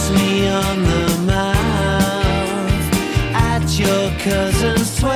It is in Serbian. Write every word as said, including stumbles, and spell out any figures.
me on the mouth at your cousin's twelve.